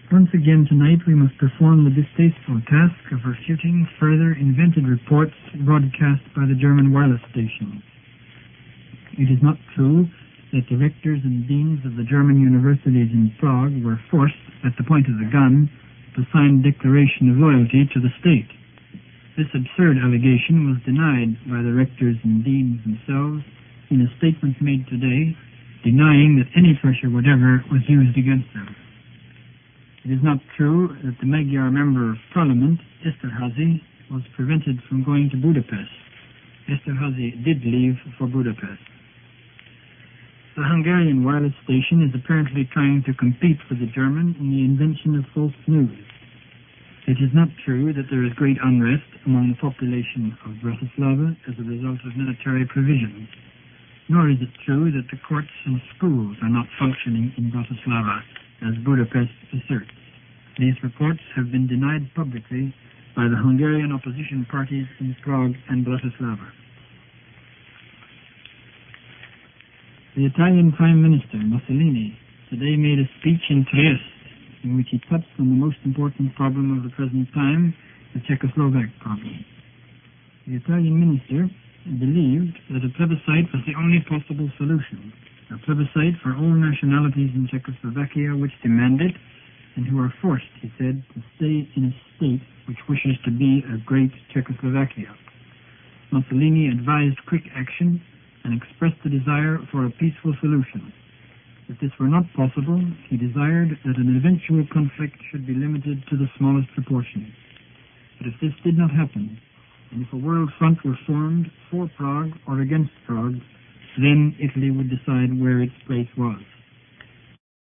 Once again tonight we must perform the distasteful task of refuting further invented reports broadcast by the German wireless stations. It is not true that the rectors and deans of the German universities in Prague were forced, at the point of the gun, to sign a declaration of loyalty to the state. This absurd allegation was denied by the rectors and deans themselves in a statement made today, denying that any pressure whatever was used against them. It is not true that the Magyar Member of Parliament, Esterházy, was prevented from going to Budapest. Esterházy did leave for Budapest. The Hungarian wireless station is apparently trying to compete with the German in the invention of false news. It is not true that there is great unrest among the population of Bratislava as a result of military provisions. Nor is it true that the courts and schools are not functioning in Bratislava, as Budapest asserts. These reports have been denied publicly by the Hungarian opposition parties in Prague and Bratislava. The Italian Prime Minister, Mussolini, today made a speech in Trieste in which he touched on the most important problem of the present time, the Czechoslovak problem. The Italian minister believed that a plebiscite was the only possible solution, a plebiscite for all nationalities in Czechoslovakia which demanded, and who are forced, he said, to stay in a state which wishes to be a great Czechoslovakia. Mussolini advised quick action and expressed the desire for a peaceful solution. If this were not possible, he desired that an eventual conflict should be limited to the smallest proportions. But if this did not happen, and if a world front were formed for Prague or against Prague, then Italy would decide where its place was.